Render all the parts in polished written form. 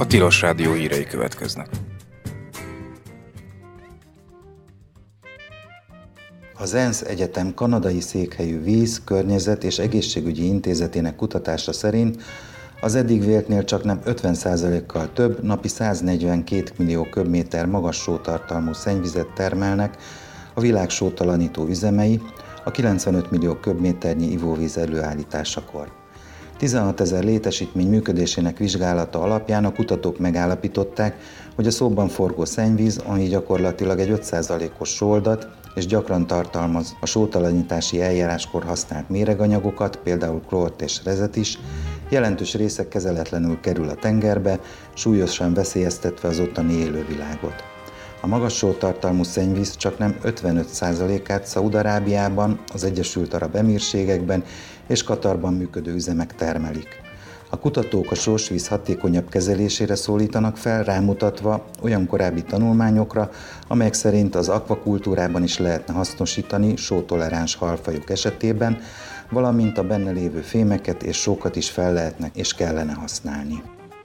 Tilos Rádió hírei következnek. Az ENSZ Egyetem kanadai székhelyű víz-, környezet- és egészségügyi intézetének kutatása szerint az eddig véltnél csaknem 50%-kal több, napi 142 millió köbméter magas sótartalmú szennyvizet termelnek a világ sótalanító üzemei a 95 millió köbméternyi ivóvíz előállításakor. 16 000 létesítmény működésének vizsgálata alapján a kutatók megállapították, hogy a szóban forgó szennyvíz, ami gyakorlatilag egy 5%-os sóoldat, és gyakran tartalmaz a sótalanítási eljáráskor használt méreganyagokat, például klórt és rezet is, jelentős része kezeletlenül kerül a tengerbe, súlyosan veszélyeztetve az ottani élővilágot. A magas sótartalmú szennyvíz csaknem 55%-át Szaúd-Arábiában, az Egyesült Arab Emírségekben és Katarban működő üzemek termelik. A kutatók a sósvíz hatékonyabb kezelésére szólítanak fel, rámutatva olyan korábbi tanulmányokra, amelyek szerint az akvakultúrában is lehetne hasznosítani sótoleráns halfajok esetében, valamint a benne lévő fémeket és sókat is fel lehetne és kellene használni.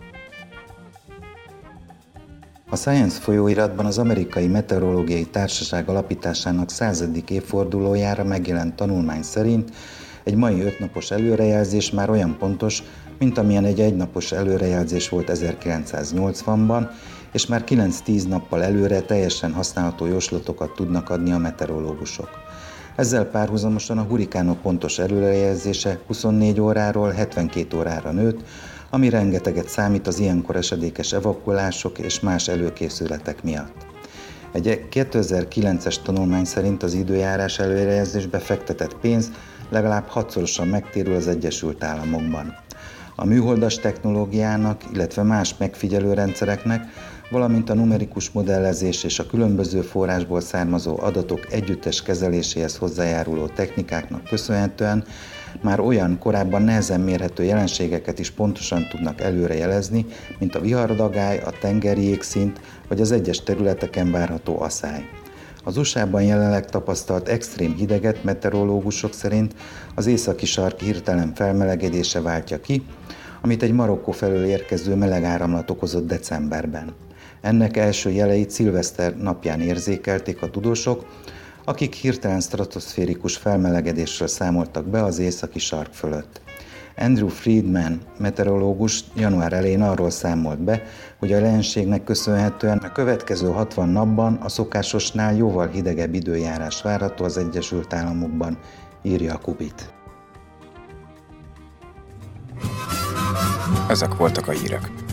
A Science folyóiratban az Amerikai Meteorológiai Társaság alapításának 100. évfordulójára megjelent tanulmány szerint egy mai 5 napos előrejelzés már olyan pontos, mint amilyen egy egynapos előrejelzés volt 1980-ban, és már 9-10 nappal előre teljesen használható jóslatokat tudnak adni a meteorológusok. Ezzel párhuzamosan a hurikánok pontos előrejelzése 24 óráról 72 órára nőtt, ami rengeteget számít az ilyenkor esedékes evakuálások és más előkészületek miatt. Egy 2009-es tanulmány szerint az időjárás előrejelzésbe fektetett pénz legalább 6-szorosan megtérül az Egyesült Államokban. A műholdas technológiának, illetve más megfigyelőrendszereknek, valamint a numerikus modellezés és a különböző forrásból származó adatok együttes kezeléséhez hozzájáruló technikáknak köszönhetően már olyan korábban nehezen mérhető jelenségeket is pontosan tudnak előrejelezni, mint a vihardagály, a tengeri jégszint vagy az egyes területeken várható aszály. Az USA-ban jelenleg tapasztalt extrém hideget meteorológusok szerint az északi sark hirtelen felmelegedése váltja ki, amit egy Marokkó felől érkező meleg áramlat okozott decemberben. Ennek első jeleit szilveszter napján érzékelték a tudósok, akik hirtelen stratoszférikus felmelegedésről számoltak be az északi sark fölött. Andrew Friedman meteorológus január elején arról számolt be, hogy a jelenségnek köszönhetően a következő 60 napban a szokásosnál jóval hidegebb időjárás várható az Egyesült Államokban, írja a Kubit. Ezek voltak a hírek.